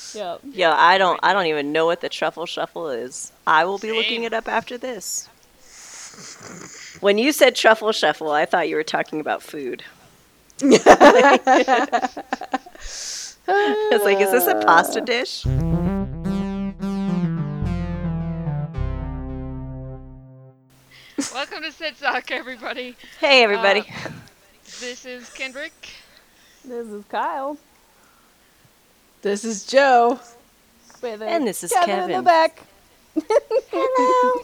Yep. Yeah, I don't even know what the truffle shuffle is. I will be looking Same. it up after this. When you said truffle shuffle, I thought you were talking about food. It's like, is this a pasta dish? Welcome to Sit Talk, everybody. Hey, Uh, everybody. this is Kendrick. This is Kyle This is Joe. with And this is Kevin in the Kevin. back. Hello.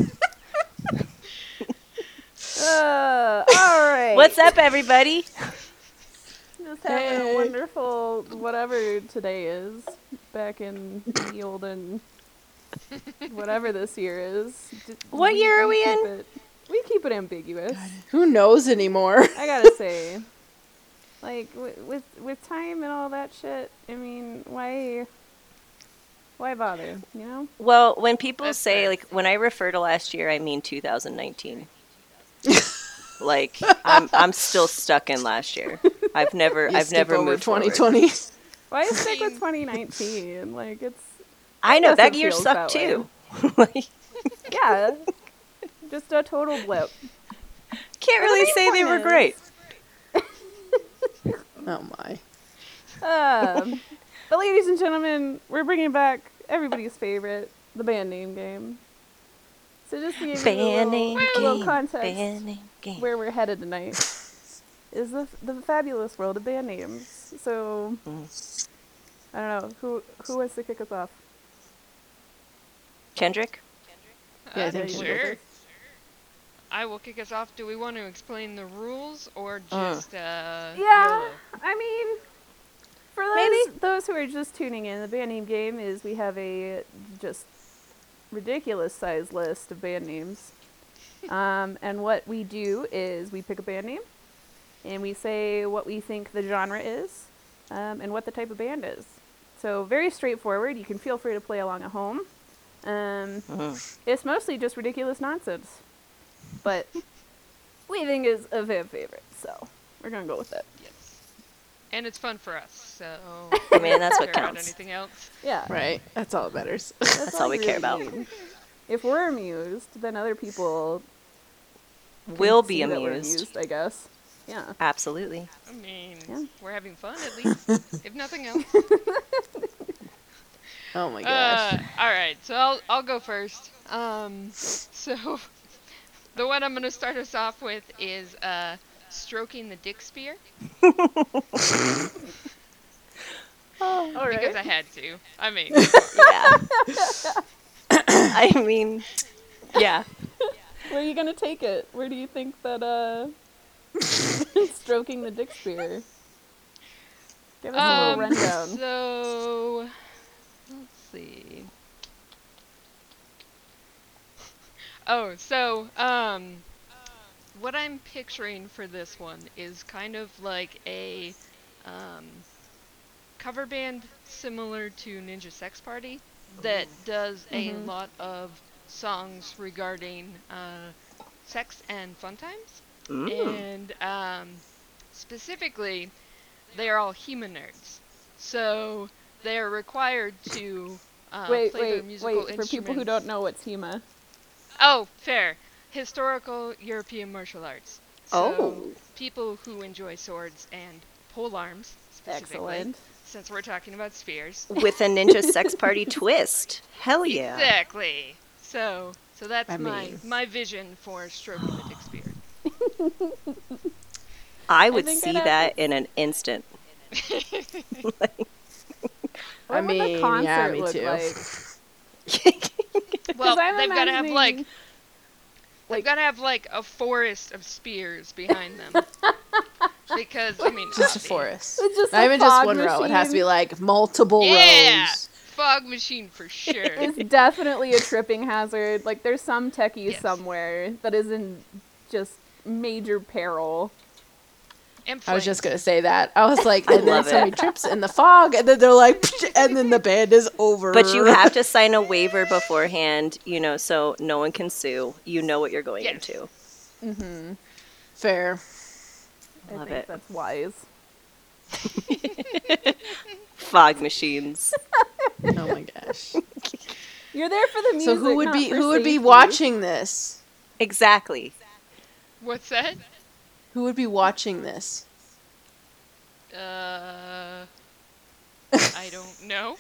All right. What's up, everybody? Just having a Hey. wonderful whatever today is back in the olden whatever this year is. What year are we keep in? we keep it ambiguous. Who knows anymore? I gotta say, like with time and all that shit. I mean, why bother? You know? Well, when people That's say, fair. like, when I refer to last year, I mean 2019. Like, I'm still stuck in last year. I've never You skip over moved forward. 2020. Why stick with 2019? Like it's. I know guess that it year feels sucked that way. too. Like, Yeah, just a total blip. can't really main say they point were is- great. Oh my. But ladies and gentlemen, we're bringing back everybody's favorite, the band name game. So just to give you Band name a little game. context Band name game. where we're headed tonight is the fabulous world of band names. So I don't know who wants to kick us off. Kendrick? Yeah, I think you Sure. will. I will kick us off. Do we want to explain the rules or just Yeah, YOLO? I mean, for those who are just tuning in, the band name game is we have a just ridiculous sized list of band names. And what we do is we pick a band name and we say what we think the genre is and what the type of band is. So very straightforward. You can feel free to play along at home. It's mostly just ridiculous nonsense. But we think is a fan favorite, so we're going to go with it. Yes. And it's fun for us, so I mean, that's don't what care about counts. anything else. Yeah. Right. That's all that matters. That's all we care about. need. If we're amused, then other people Will can be see that we're amused. I guess. Yeah. Absolutely. I mean, Yeah. we're having fun at least, if nothing else. Oh my gosh. All right, so I'll go first. So the one I'm gonna start us off with is stroking the dick spear All because right. I had to. I mean, Yeah. I mean, yeah. Where are you going to take it? Where do you think that stroking the dick spear? Give us a little rundown. So let's see. Oh, so what I'm picturing for this one is kind of like a cover band similar to Ninja Sex Party that does a lot of songs regarding sex and fun times. And specifically, they are all HEMA nerds. So they are required to play their musical wait. For instruments. people who don't know what's HEMA. Oh, fair. Historical European martial arts. So Oh. people who enjoy swords and pole arms, specifically, Excellent. since we're talking about spears. With a Ninja Sex Party twist. Hell yeah. Exactly. So that's I mean- my vision for stroking the dick spear. I would think see I'd have that in an instant. What I would mean, the concert yeah, me look too. like? Well, I'm they've got to have imagining- they've got to have like a forest of spears behind them. Because I mean, Just a obviously- forest. It's just Not a even just fog one row. It has to be machine. like multiple Yeah, rows. fog machine for sure. It's definitely a tripping hazard. Like there's some techie Yes. somewhere that is in just major peril. And I was flames. just gonna say that. I was like, I and then love somebody it. trips in the fog, and then they're like, and then the band is over. But you have to sign a waiver beforehand, so no one can sue. You know what you're going Yes. into. Fair. I Love think it. that's wise. Fog machines. Oh my gosh. You're there for the music. So who would not be for who would be safety. watching this? Exactly. What's that? Who would be watching this? I don't know.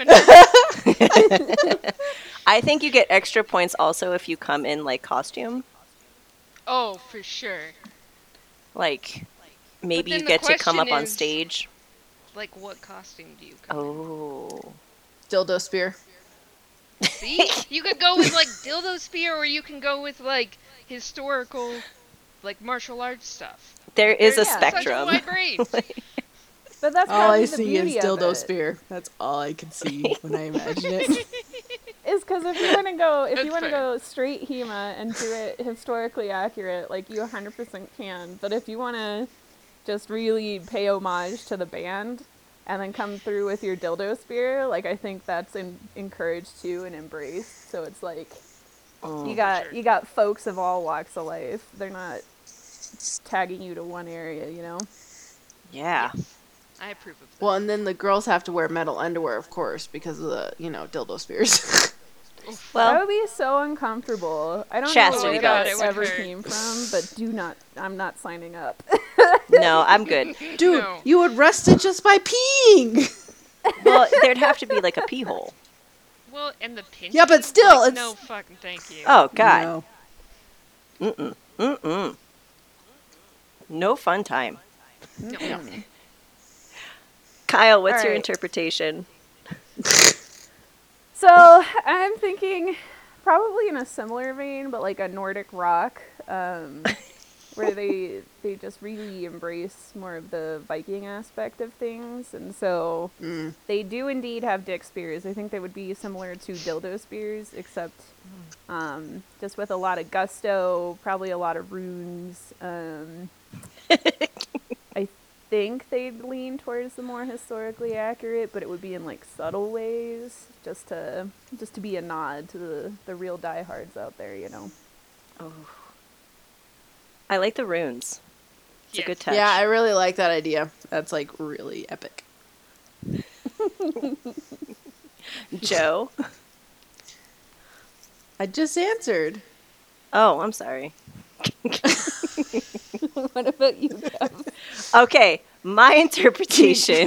I think you get extra points also if you come in like costume. Oh, for sure. Like maybe then you the get to come up question on is- stage. Like, what costume do you come Oh. Dildo spear. in? See? You could go with, like, dildo spear, or you can go with, like, historical, like, martial arts stuff. There is a There's Yeah. such a spectrum. wide range. But that's All probably I the see is beauty of dildo it. spear. That's all I can see when I imagine it. Is because if you want to go, That's fair. straight HEMA and do it historically accurate, like you 100% can. But if you want to just really pay homage to the band and then come through with your dildo spear, like I think that's encouraged too and embraced. So it's like you got Sure. you got folks of all walks of life. They're not tagging you to one area, you know. Yeah. Yes. I approve of that. Well, and then the girls have to wear metal underwear, of course, because of the, dildo spears. That Well, would be so uncomfortable. I don't Chastity know where belts. that It would ever hurt. came from, but I'm not signing up. no, I'm good. Dude, No. you would rest it just by peeing. Well, there'd have to be like a pee hole. Well, and the pinch. Yeah, but still, like, it's- no fucking thank you. Oh God. No. Mm-mm. No fun time. No. Kyle, what's your Alright. interpretation? So I'm thinking probably in a similar vein, but like a Nordic rock, where they just really embrace more of the Viking aspect of things, and so they do indeed have dick spears. I think they would be similar to dildo spears, except just with a lot of gusto, probably a lot of runes. I think they'd lean towards the more historically accurate, but it would be in like subtle ways, just to be a nod to the real diehards out there, you know. Oh. I like the runes. It's Yes. a good touch. Yeah, I really like that idea. That's like really epic. Joe? I just answered. Oh, I'm sorry. What about you, Kev? Okay, my interpretation.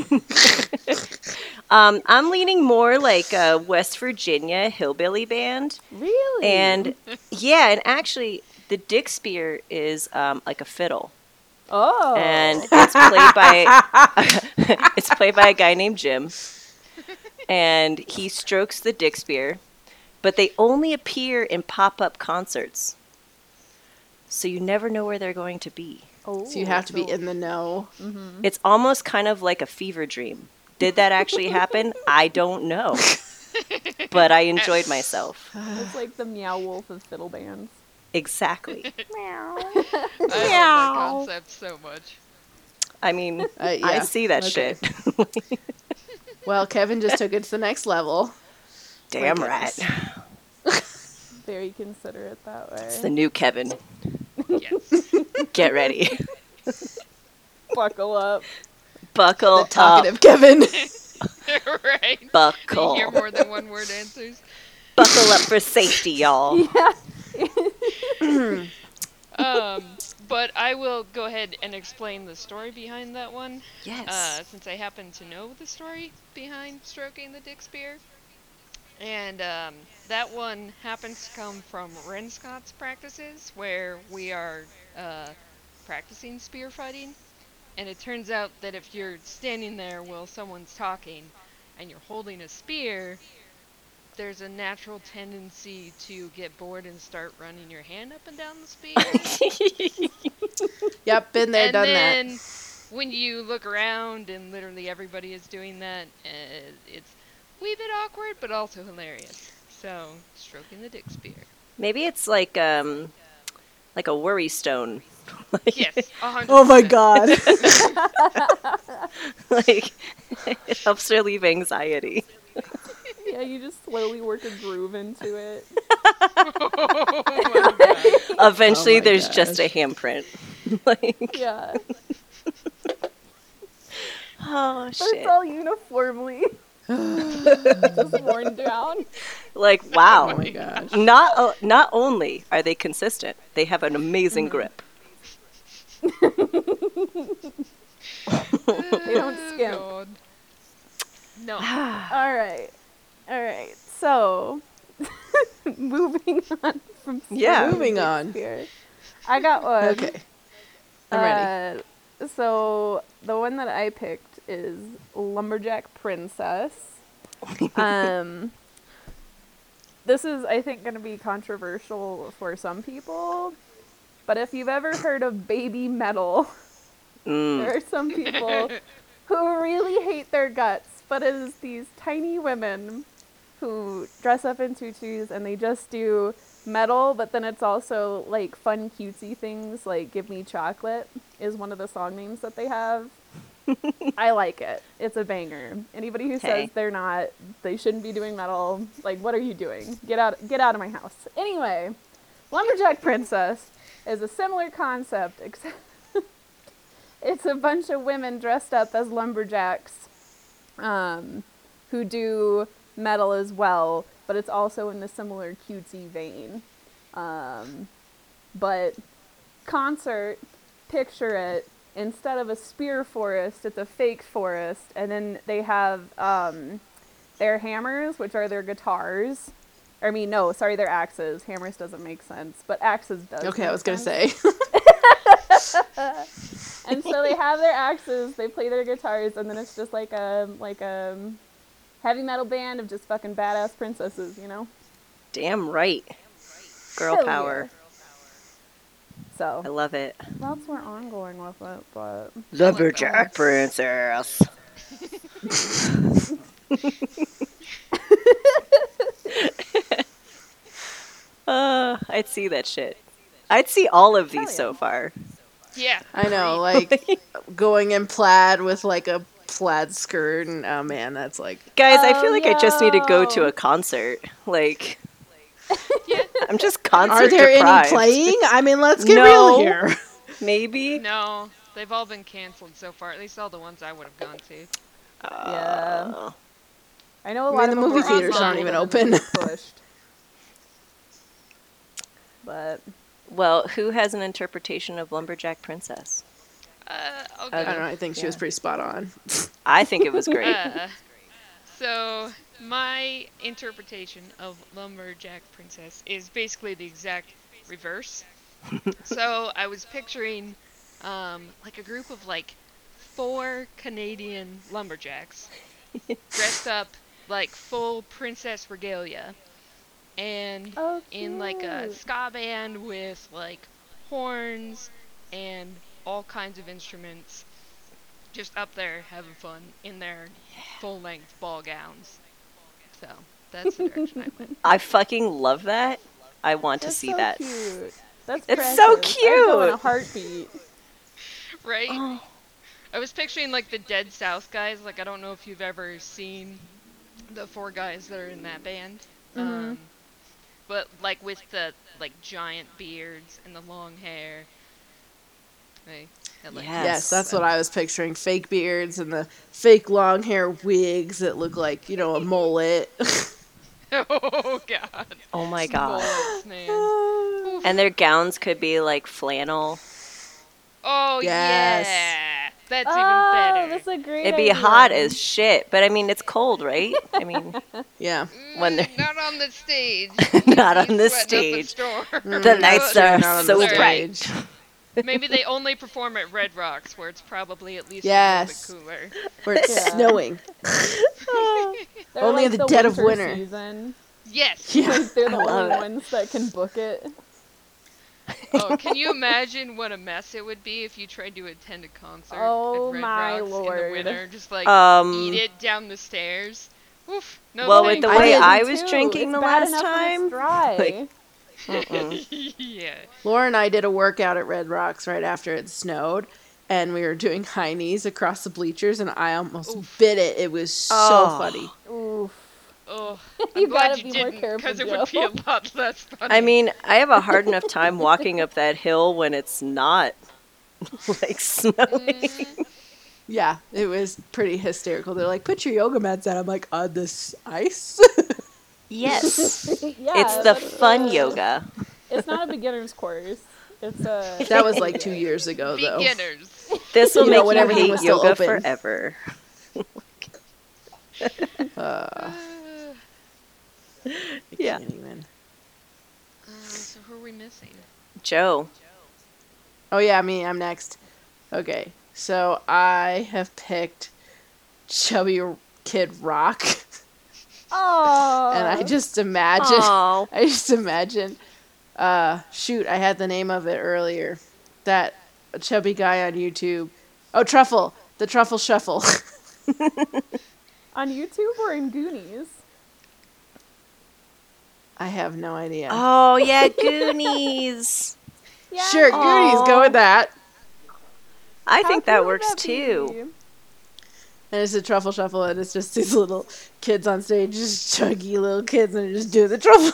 I'm leaning more like a West Virginia hillbilly band. Really? And yeah, and actually, the dick spear is like a fiddle. oh, And it's played by it's played by a guy named Jim, and he strokes the dick spear, but they only appear in pop-up concerts, so you never know where they're going to be. oh, So you have to be in the know. It's almost kind of like a fever dream. Did that actually happen? I don't know, but I enjoyed myself. It's like the Meow Wolf of fiddle bands. Exactly. I love that concept so much. I mean, Yeah. I see that Okay. shit. Well, Kevin just took it to the next level. Damn My right. goodness. Very considerate that way. It's the new Kevin. Yes. Get ready. Buckle up. Buckle The up. talkative Kevin. Right. You Buckle. hear more than one word answers. Buckle up for safety, y'all. But I will go ahead and explain the story behind that one. Yes. Since I happen to know the story behind stroking the dick spear. And that one happens to come from Ren Scott's practices, where we are practicing spear fighting. And it turns out that if you're standing there while someone's talking and you're holding a spear, there's a natural tendency to get bored and start running your hand up and down the spear. Yep, been there, And done then when you look around and literally everybody is doing that, it's a wee bit awkward, but also hilarious. So, stroking the dick spear. Maybe it's like a worry stone. Yes, 100%. Oh my god. Like it helps relieve anxiety. Yeah, you just slowly work a groove into it. Oh my god. Eventually, Oh my there's just a gosh. handprint. Like, Yeah. oh But shit. it's all uniformly. Just worn down. Like, Oh wow. my gosh. Not only are they consistent, they have an amazing grip. They don't skimp. God. No. All right. So, moving on from Yeah. Moving on. Shakespeare. I got one. Okay. I'm ready. So the one that I picked is Lumberjack Princess. This is, I think, going to be controversial for some people, but if you've ever heard of baby metal, there are some people who really hate their guts, but it is these tiny women who dress up in tutus and they just do metal, but then it's also like fun cutesy things like Give Me Chocolate is one of the song names that they have. I like it. It's a banger. Anybody who says they shouldn't be doing metal, like, what are you doing? Get out of my house. Anyway, Lumberjack Princess is a similar concept, except it's a bunch of women dressed up as lumberjacks who do metal as well, but it's also in the similar cutesy vein. But concert, picture it, instead of a spear forest, it's a fake forest, and then they have their hammers, which are their guitars. I mean, no, sorry, they're axes. Hammers doesn't make sense, but axes does. Okay, make I was gonna sense. say. And so they have their axes, they play their guitars, and then it's just like a heavy metal band of just fucking badass princesses, you know? Damn right. Girl Hell power. yeah. So I love it. that's where I'm going with it, but Lumberjack Princess. I'd see that shit. I'd see all of these so far. Yeah. I know, like going in plaid with like a plaid skirt, and oh man, that's like. Guys, I feel like I just need to go yo. to a concert. Like, Yeah. I'm just concert Are there deprived. any playing? I mean, let's get No. real here. Maybe. No, they've all been canceled so far. At least all the ones I would have gone to. yeah. I know a I lot mean, of the them movie were theaters online aren't even and then open. pushed. But Well, who has an interpretation of Lumberjack Princess? I'll Okay. I don't know. I think she was pretty spot on. I think it was great. So, my interpretation of Lumberjack Princess is basically the exact reverse. So, I was picturing, like a group of, like, 4 Canadian lumberjacks dressed up, like, full princess regalia. And oh, in, like, a cute. ska band with, like, horns and all kinds of instruments. Just up there having fun in their full-length ball gowns. So that's the direction I went. I fucking love that. I want to That's see so that. Cute. That's It's so precious. I'd go in a cute. heartbeat. Right? Oh. I was picturing like the Dead South guys. Like I don't know if you've ever seen the 4 guys that are in that band. But like with the like giant beards and the long hair. I like Yes. Yes, that's what I was picturing. Fake beards and the fake long hair wigs that look like, a mullet. Oh god. Oh my god. Bullets, man. And their gowns could be like flannel. Oh Yes. yeah. That's Oh, even better. that's a great It'd be idea. hot as shit, but I mean it's cold, right? I mean, Yeah. when they're Not on the stage. not on the Sweating up a stage. storm. The lights true, are not on so the bright. stage. Maybe they only perform at Red Rocks, where it's probably at least Yes. a little bit cooler. Where it's Yeah. snowing. They're Only like in the dead of winter winter. Season. Yes. Yeah. Like they're the I love only it. ones that can book it. Oh, can you imagine what a mess it would be if you tried to attend a concert Oh at Red my Rocks in lord. the winter? Just like eat it down the stairs. Oof. No Well, thanks. with the way did I was too. drinking It's the bad last enough when time, it's dry. like- Mm-mm. Yeah. Laura and I did a workout at Red Rocks right after it snowed, and we were doing high knees across the bleachers, and I almost bit it. It was so Oh. funny. Oof. Oh, You I'm glad gotta you be more didn't, careful, because it would be a lot less funny. I mean, I have a hard enough time walking up that hill when it's not like snowing. Yeah, it was pretty hysterical. They're like, put your yoga mats out. I'm like, on this ice? Yes. Yeah, It's the that's fun yoga. It's not a beginner's course. It's a. That was like 2 years ago, though. Beginners. This will You know, make when you everything hate was still yoga open. forever. Yeah. Can't even. So who are we missing? Joe. Oh, yeah, me. I'm next. Okay, so I have picked Chubby Kid Rock. Oh. And I just imagine. Oh. Shoot, I had the name of it earlier. That chubby guy on YouTube. Oh, Truffle. The Truffle Shuffle. On YouTube or in Goonies? I have no idea. Oh, yeah, Goonies. Yeah. Sure, Goonies, go with that. I How think cool that would works be? too. And it's a truffle shuffle, and it's just these little kids on stage, just chuggy little kids, and they're just doing the truffle.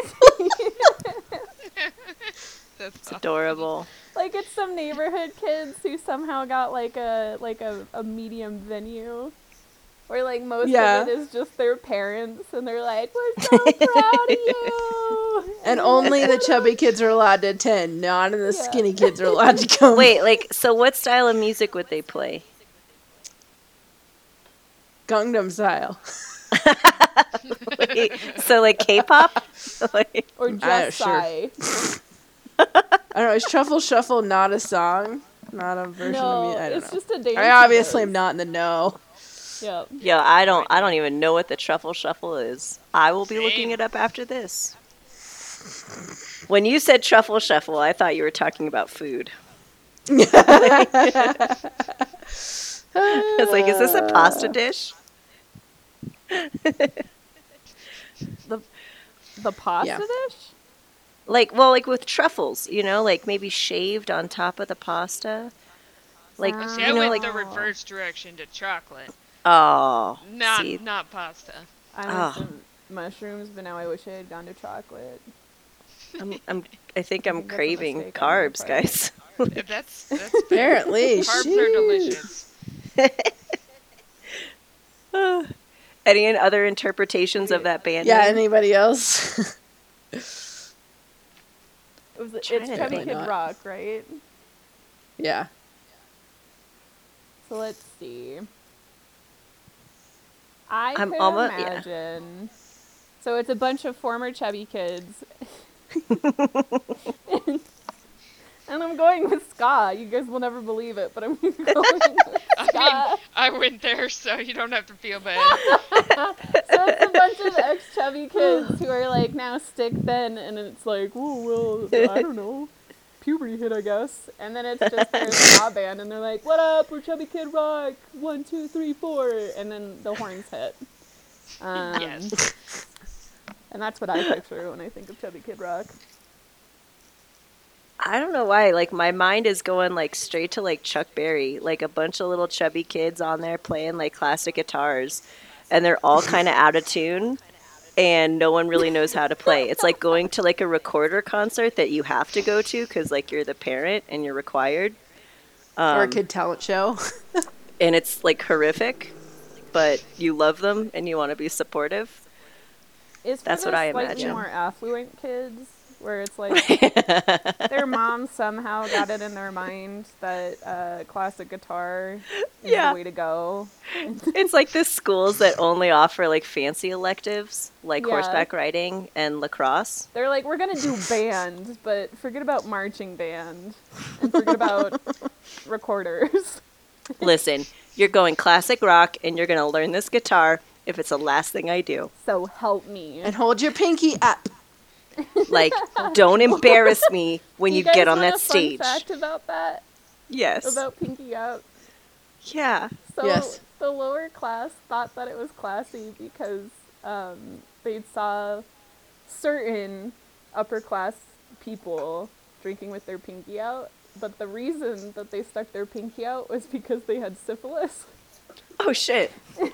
That's Adorable. Like it's some neighborhood kids who somehow got like a medium venue. Where like most Yeah. of it is just their parents and they're like, we're so proud of you. And only the chubby kids are allowed to attend. None of the skinny kids are allowed to come. Wait, like, so what style of music would they play? Gangnam Style. Wait, so, like, K-pop? Like, Or just sure. Psy. I don't know, is Truffle Shuffle not a song? Not a version of No, music? I don't it's know. just a dance. I obviously am not in the know. Yep. yo, I don't even know what the truffle shuffle is. I will be looking Same. it up after this. When you said truffle shuffle, I thought you were talking about food. I was like, is this a pasta dish? The pasta Yeah. dish? Like, well, like with truffles, you know, like maybe shaved on top of the pasta. Like, Ah. See, you I know, went like, the reverse direction to chocolate. oh, Not see, not pasta. I Ah. went some mushrooms, but now I wish I had gone to chocolate. I think I'm that's a craving mistake on my carbs, part. guys. That's Apparently. carbs shoot. are delicious. Any other interpretations of that band Yeah, name? anybody else? It's Trying to Chubby think. Kid Not. Rock, right? Yeah. So let's see. I I'm could almost- yeah. imagine. So it's a bunch of former chubby kids. And I'm going with ska. You guys will never believe it, but I'm going with ska. I went there, so you don't have to feel bad. So it's a bunch of ex-chubby kids who are like now stick thin, and it's like, oh, well, I don't know. Puberty hit, I guess. And then it's just their ska band, and they're like, what up, we're Chubby Kid Rock, 1, 2, 3, 4. And then the horns hit. Yes. And that's what I picture when I think of Chubby Kid Rock. I don't know why. Like, my mind is going, like, straight to, like, Chuck Berry. Like, a bunch of little chubby kids on there playing, like, classic guitars. And they're all kind of out of tune. And no one really knows how to play. It's like going to, like, a recorder concert that you have to go to because, like, you're the parent and you're required. Or a kid talent show. And it's, like, horrific. But you love them and you want to be supportive. Is for That's the what I slightly imagine. more affluent kids, where it's like their mom somehow got it in their mind that classic guitar is Yeah. the way to go. It's like the schools that only offer, like, fancy electives, like Yeah. horseback riding and lacrosse. They're like, we're gonna do band, but forget about marching band and forget about recorders. Listen, you're going classic rock and you're going to learn this guitar if it's the last thing I do. So help me. And hold your pinky up. Like, don't embarrass me when you guys get on want that a stage. Fun fact about that? Yes. About Pinky Up? Yeah. So Yes. the lower class thought that it was classy because they saw certain upper class people drinking with their pinky out, but the reason that they stuck their pinky out was because they had syphilis. Oh, shit.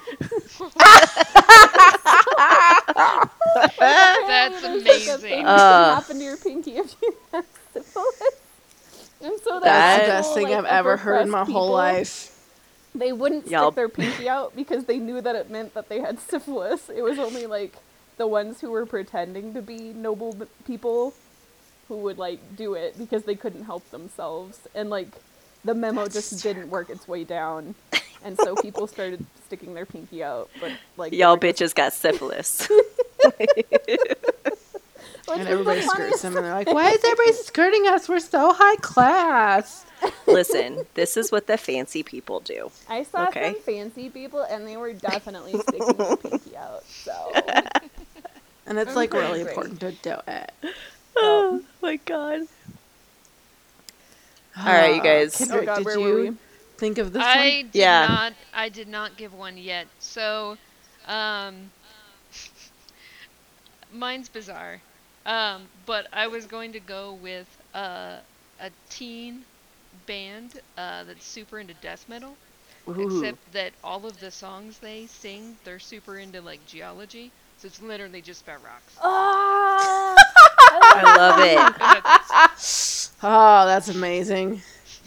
That's There's like a thing amazing. that can happen to your pinky if you have syphilis. And so That's the all, best thing like, I've ever upper heard in my crust whole people life. they wouldn't Y'all- stick their pinky out because they knew that it meant that they had syphilis. It was only like the ones who were pretending to be noble people who would like do it because they couldn't help themselves, and like the memo just didn't work its way down, and so people started sticking their pinky out. But like they Y'all were just- bitches got syphilis. which And was everybody the skirts funniest- them, and they're like, "Why is everybody skirting us? We're so high class." Listen, this is what the fancy people do. I saw Okay. some fancy people, and they were definitely sticking their pinky out. So And it's I'm like pretty really great. important to do it. Oh my god. All right, you guys. Kendrick, oh god, did where you were we? think of this I one? did Yeah. not. I did not give one yet. So, mine's bizarre. But I was going to go with a teen band that's super into death metal. Ooh. Except that all of the songs they sing, they're super into like geology. So it's literally just about rocks. Oh, I love it. And that's Oh, that's amazing.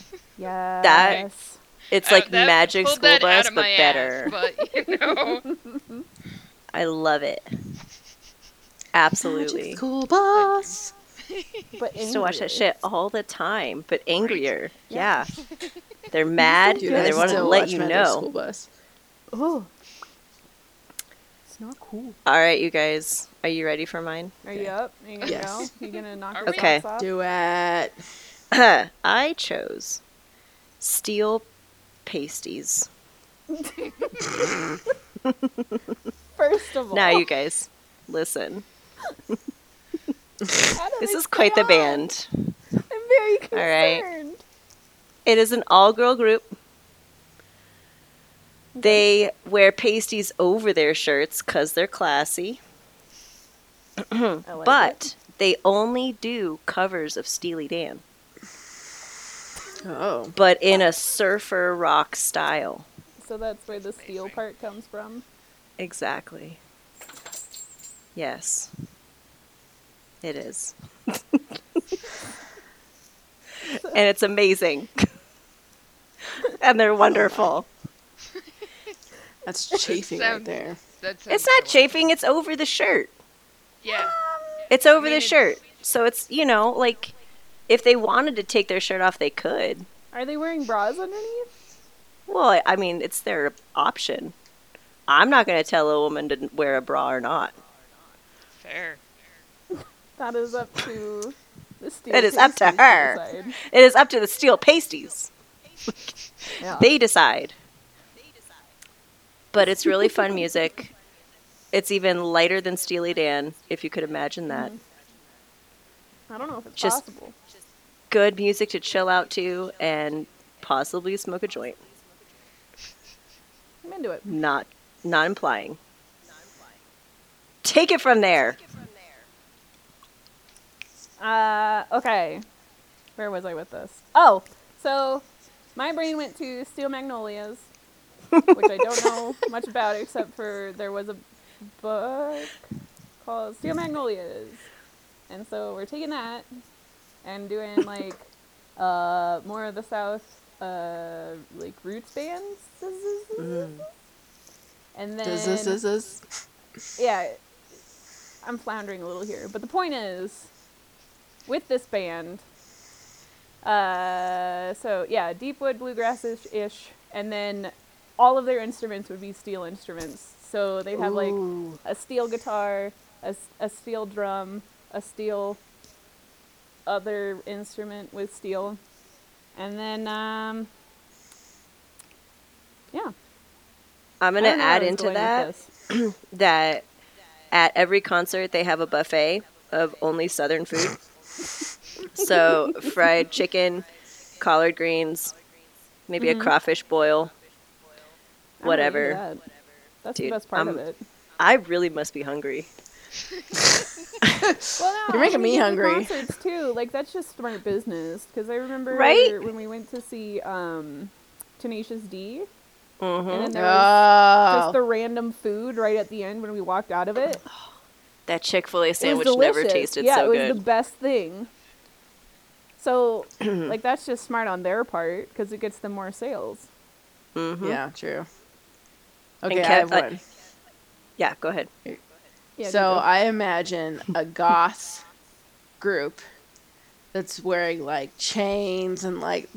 yes. It's like that Magic pulled School that out Bus, of but my better. ass, but you know, I love it. Absolutely. Magic School Bus. But I used to watch that angrier. shit all the time, but angrier. Yeah. Yeah. They're mad Dude, and I they want to still let watch you Magic know. School Bus. Oh, it's not cool. All right, you guys. Are you ready for mine? Are you up? Are you gonna Yes. go? You gonna knock Are your we? Okay. socks off? Do it. I chose steel pasties. First of all, Now, you guys, listen. how do This they is quite the stay on? band. I'm very concerned. All right. It is an all-girl group. They wear pasties over their shirts because they're classy. I like But they only do covers of Steely Dan, Oh. but in a surfer rock style. it. So that's where the steel Amazing. part comes from. Exactly. Yes. It is. And it's amazing. And they're wonderful. That's chafing right Sounds- there. That sounds It's not so- chafing, it's over the shirt. Yeah. It's over I mean, the it's- shirt. So it's, like, if they wanted to take their shirt off, they could. Are they wearing bras underneath? Well, I mean, it's their option. I'm not going to tell a woman to wear a bra or not. Fair. That is up to the steel. It is up to pasties her. decide. It is up to the steel pasties. Yeah. They decide. But it's really fun music. It's even lighter than Steely Dan, if you could imagine that. I don't know if it's Just- possible. Good music to chill out to and possibly smoke a joint. I'm into it. Not implying. Take it from there. Okay. Where was I with this? Oh, so my brain went to Steel Magnolias, which I don't know much about except for there was a book called Steel Magnolias. And so we're taking that and doing like more of the South like roots bands. And then yeah, I'm floundering a little here, but the point is, with this band, so yeah, deep wood bluegrass-ish, and then all of their instruments would be steel instruments. So they'd have like Ooh. a steel guitar, a steel drum, a steel other instrument with steel, and then yeah. I'm going I to don't know where I add was into going that with this. that at every concert they have a buffet of only Southern food. So fried chicken, collard greens, maybe a crawfish boil, I'm really into whatever. that. That's Dude, the best part of it. I really must be hungry. Well, no, You're making I mean, me the hungry. Concerts too, like that's just smart business. Because I remember Right? when we went to see Tenacious D, Hmm and then there was just Oh. the random food right at the end when we walked out of it. That Chick-fil-A It was sandwich never delicious. tasted yeah, so it was good. the best thing. So, like that's just smart on their part because it gets them more sales. Mm-hmm. Yeah, true. Okay, I Kev- have one. Yeah, go ahead. Yeah, So Nico. I imagine a goth group that's wearing like chains and like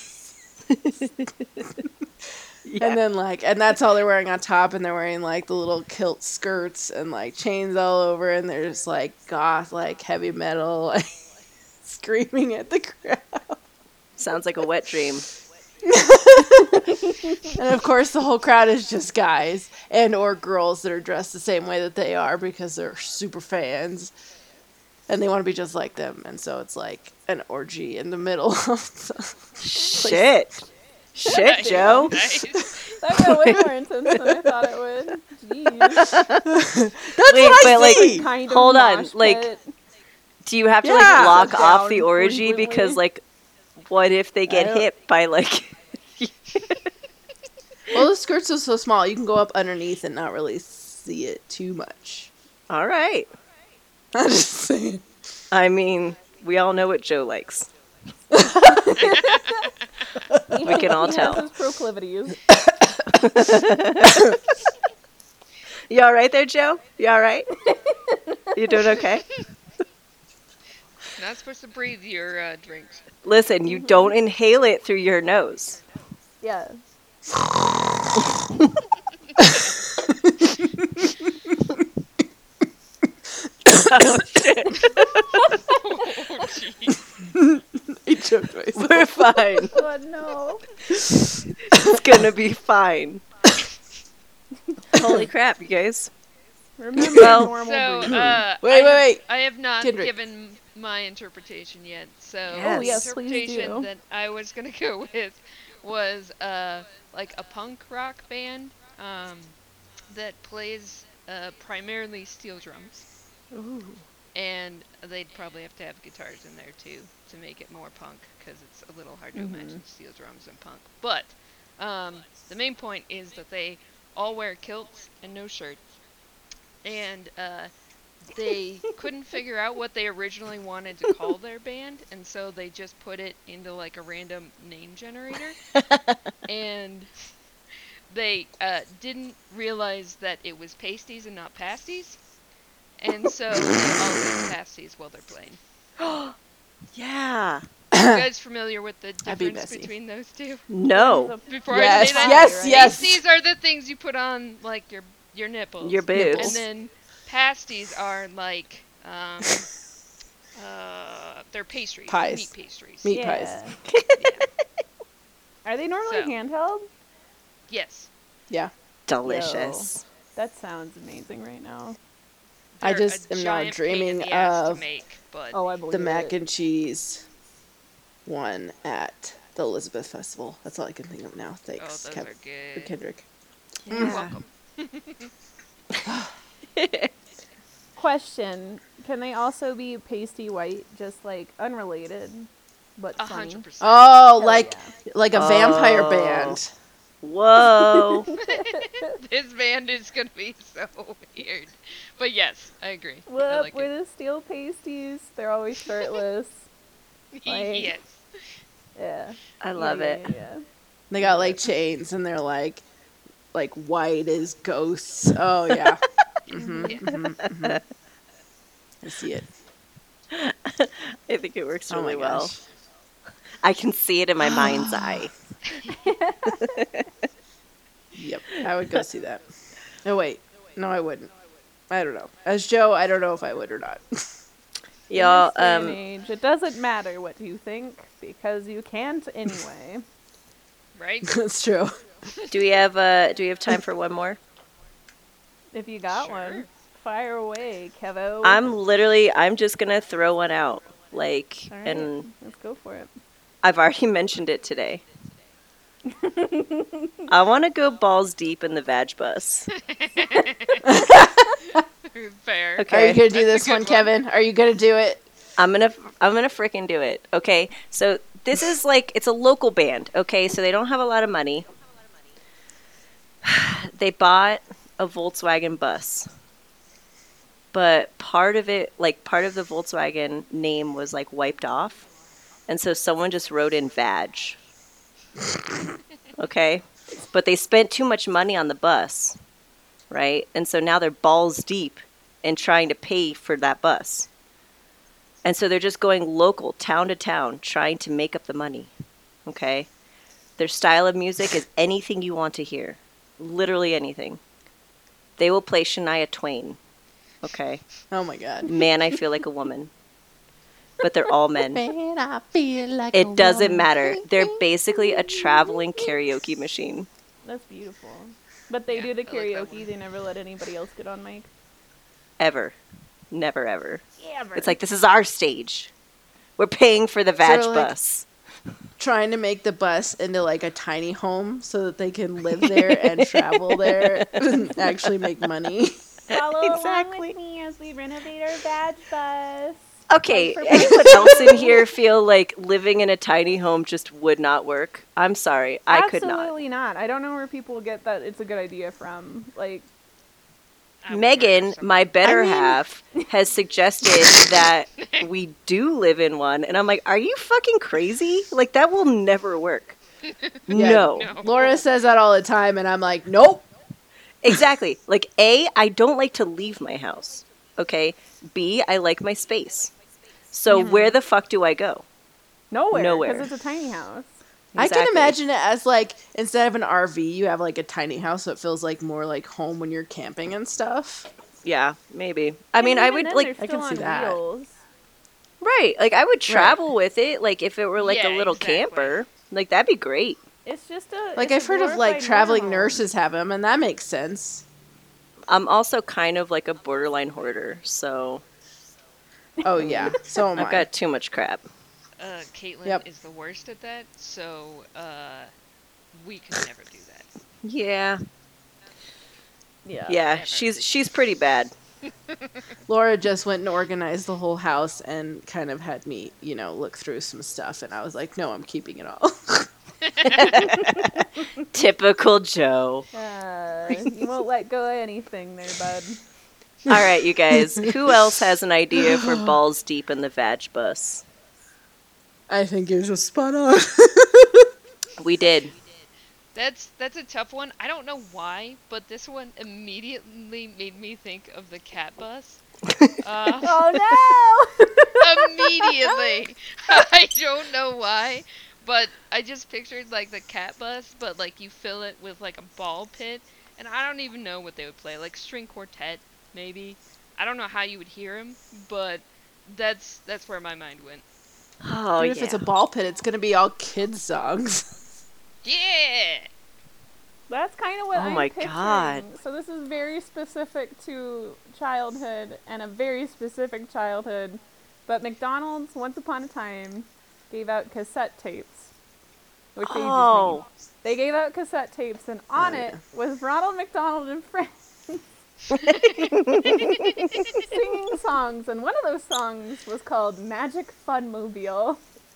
and then like and that's all they're wearing on top, and they're wearing like the little kilt skirts and like chains all over, and they're just like goth, like heavy metal, like screaming at the crowd. Sounds like a wet dream. And of course the whole crowd is just guys and or girls that are dressed the same way that they are because they're super fans and they want to be just like them, and so it's like an orgy in the middle of the Shit, Nice, Joe. nice. That got way more intense than I thought it would. Jeez. That's Wait, what I but, like, see. Kind of Hold on, mosh like, pit. Do you have to Yeah. like block Shut off down the orgy frequently. because like, what if they get I don't- hit by like? Well, the skirts are so small you can go up underneath and not really see it too much. All right. I'm just saying. I mean, we all know what Joe likes. He can all has tell. his proclivities. You all right there, Joe? You all right? You doing okay? Not supposed to breathe your drinks. Listen, you don't inhale it through your nose. Yeah. Oh, jeez. I choked myself. We're fine. Oh no. It's gonna be fine. Holy crap, you guys. Remember Well- normal So, breathing. Wait. I have not Kendrick. given my interpretation yet. So, Yes. Oh, the yes, please interpretation do. that I was gonna go with was like a punk rock band that plays primarily steel drums, Ooh. and they'd probably have to have guitars in there too to make it more punk, because it's a little hard to imagine steel drums and punk. But the main point is that they all wear kilts and no shirts, and they couldn't figure out what they originally wanted to call their band, and so they just put it into like a random name generator. And they didn't realize that it was pasties and not pasties, and so they all eat pasties while they're playing. Yeah. You guys familiar with the That'd be difference messy. between those two? No. Before Yes, I say that, yes. pasties are the things you put on like your nipples. Your boobs. And then pasties are like they're pastries, Pies. meat pastries. Meat Yeah. pies. Yeah. Are they normally So. handheld? Yes. Yeah. Delicious. That sounds amazing right now. I They're just a am now giant pain in dreaming the ass of to make, but Oh, I believe the mac it. and cheese one at the Elizabeth Festival. That's all I can think of now. oh, Thanks, those Kev- are or good. Kendrick. You're welcome. Question: Can they also be pasty white, just like unrelated, but funny? 100%. Oh, Hell like yeah. like a vampire Oh. band. Whoa. This band is gonna be so weird. But yes, I agree. What I up like with the steel pasties? They're always shirtless. it. like- Yes. Yeah. I love it. Yeah. They got like chains and they're like white as ghosts. Oh yeah. Yeah. I see it. I think it works Oh my really well. gosh. I can see it in my mind's eye. Yep, I would go see that. No, wait. No, I wouldn't. I don't know. As Joe, I don't know if I would or not. Y'all, In this day and age, it doesn't matter what you think because you can't anyway. Right? That's true. do we have time for one more? If you got Sure. one, fire away, Kevo. I'm just gonna throw one out. Like, All right, and let's go for it. I've already mentioned it today. I want to go balls deep in the vag bus. Fair. Okay. Are you gonna do That's a this good one, one. Kevin? Are you gonna do it? I'm gonna freaking do it. Okay, so this is like it's a local band. Okay, so they don't have a lot of money. They bought a Volkswagen bus, but part of the Volkswagen name was like wiped off, and so someone just wrote in vag. Okay, but they spent too much money on the bus, right? And so now they're balls deep in trying to pay for that bus. And so they're just going local, town to town, trying to make up the money. Okay? Their style of music is anything you want to hear. Literally anything. They will play Shania Twain. Okay? Oh my god. Man, I feel like a woman. But they're all men. Man, I feel like It doesn't matter. They're basically a traveling karaoke machine. That's beautiful. But they Yeah, do the I like that karaoke. one. They never let anybody else get on mic. Ever. Never, ever. Ever. It's like, this is our stage. We're paying for the Vag like- bus. Trying to make the bus into like a tiny home so that they can live there and travel there and actually make money. Follow Exactly. along with me as we renovate our badge bus. Okay, Like for anyone else in here feel like living in a tiny home just would not work? I'm sorry, I could not. Absolutely not. I don't know where people get that it's a good idea from. Like, I would Megan, murder my better I mean- half, has suggested that we do live in one, and I'm like, are you fucking crazy? Like, that will never work. No. no. Laura says that all the time, and I'm like, nope. Exactly. Like, A, I don't like to leave my house. Okay? B, I like my space. So where the fuck do I go? nowhere. Nowhere. Because it's a tiny house. I can Exactly. imagine it as like, instead of an RV, you have like a tiny house, so it feels like more like home when you're camping and stuff. Yeah, maybe. I mean, I even would then, like they're I can still see on that. wheels. right. Like I would travel with it. Like if it were like a Yeah, little exactly. camper, like that'd be great. It's just a Like, it's I've a heard of like glorified traveling motorhome. nurses have them, and that makes sense. I'm also kind of like a borderline hoarder, so Oh, yeah. So am I've I. got too much crap. Caitlin Yep. is the worst at that, so we could never do that. Yeah, Yeah. yeah. Never. She's pretty bad. Laura just went and organized the whole house and kind of had me, look through some stuff, and I was like, no, I'm keeping it all. Typical Joe. You won't let go of anything there, bud. All right, you guys. Who else has an idea for balls deep in the Vag bus? I think it was spot on. We did. That's a tough one. I don't know why, but this one immediately made me think of the cat bus. Oh no! Immediately. I don't know why, but I just pictured like the cat bus, but like you fill it with like a ball pit, and I don't even know what they would play, like string quartet maybe. I don't know how you would hear them, but that's where my mind went. Oh Even if it's a ball pit, it's going to be all kids' songs. Yeah. That's kind of what Oh I'm my picturing. God. So this is very specific to childhood and a very specific childhood. But McDonald's, once upon a time, gave out cassette tapes. Which ages Oh. me. They gave out cassette tapes, and on Oh, it yeah. was Ronald McDonald and Friends singing songs. And one of those songs was called Magic Funmobile.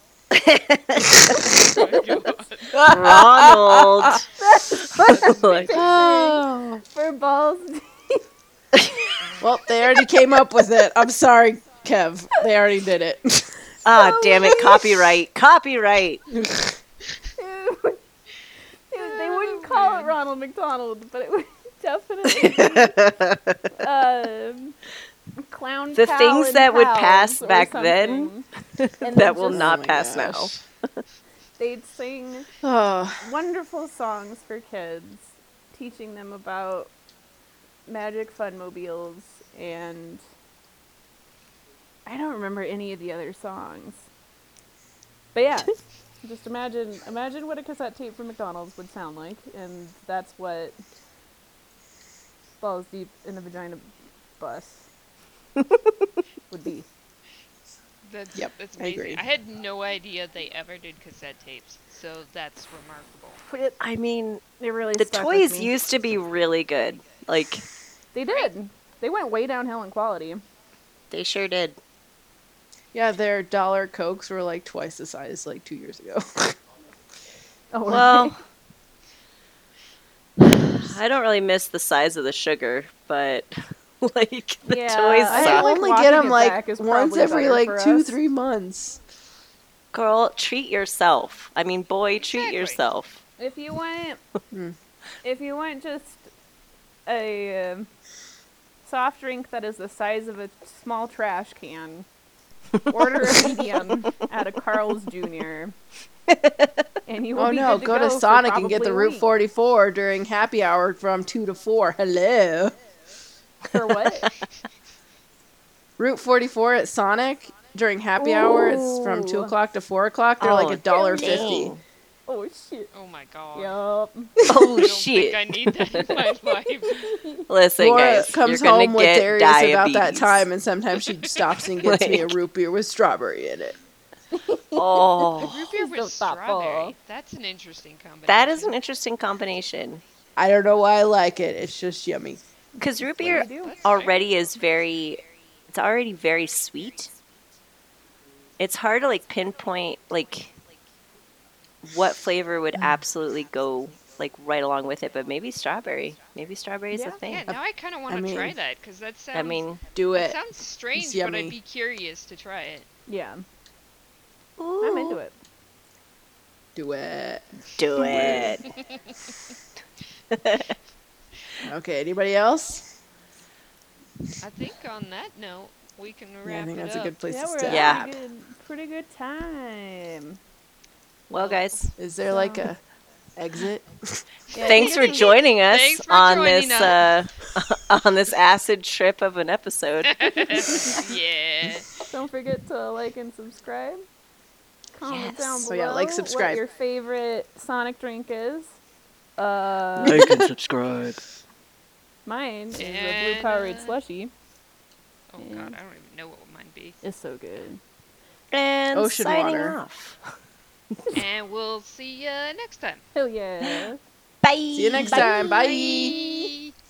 Ronald. Like, Oh. For balls. Well, they already came up with it. I'm sorry, Kev. They already did it. ah, damn it! Copyright. Copyright. They wouldn't call it Ronald McDonald, but it would definitely be, Clown The Pal things and that would Pals pass or back then, something. And that they'd will just- not Oh my pass gosh. now. They'd sing Oh. wonderful songs for kids, teaching them about magic funmobiles, and I don't remember any of the other songs. But yeah, just imagine what a cassette tape from McDonald's would sound like, and that's what Balls Deep in the Vagina bus would be. That's I amazing. agree. I had no idea they ever did cassette tapes, so that's remarkable. I mean, They really the stuck with toys me. used to be really good. Like, They did. They went way downhill in quality. they sure did. Yeah, their dollar Cokes were like twice the size like 2 years ago. Oh, Well, I don't really miss the size of the sugar, but like the Yeah, toys I I suck. like only walking get them it like back is once probably every better like for 2-3 us. months. Girl, treat yourself. I mean, boy, treat Exactly. yourself. If you want, Hmm. if you want just a soft drink that is the size of a small trash can, order a medium at a Carl's Jr. And you will Oh be no, good to go to for Sonic and get probably the a Route week. 44 during happy hour from 2 to 4. Hello. For what? Route 44 at Sonic during happy hour, it's from 2 Ooh. o'clock to 4 o'clock. They're like Oh, $1.50. dang. Oh shit. Oh my god. Yup. Oh, I don't shit. think I need that in my life. Listen, Laura guys, comes you're gonna home with get Darius diabetes. about that time, and sometimes she stops and gets me a Like- root beer with strawberry in it. Oh, Root beer So with thoughtful. strawberry. That's an interesting combination. that is an interesting combination. I don't know why I like it. It's just yummy. Because root What beer do you do? That's fair. already is it's already very sweet. It's hard to like pinpoint like what flavor would absolutely go like right along with it, but maybe strawberry. Maybe strawberry is Yeah. a thing. Yeah, now I kind of want I to try mean- that because that sounds. I mean, Do that it. sounds strange, but yummy. I'd be curious to try it. Yeah, I'm into it. Do it. Do it. Okay, anybody else? I think on that note, we can wrap Yeah, I think it that's up. a good place Yeah, to we're stop. Yeah. at a pretty good time. Well, guys, Is there like a exit? Yeah, thanks for thanks joining us Thanks for on joining this on this acid trip of an episode. Yeah. Don't forget to like and subscribe. Comment Yes. down below Oh, yeah, like, subscribe. what your favorite Sonic drink is. Like and subscribe. Mine is the Blue And, Powerade slushy. Oh god, I don't even know what would mine be. It's so good. And Ocean signing water. off. And we'll see you next time. Hell yeah. Bye. See you next time. Bye. Bye.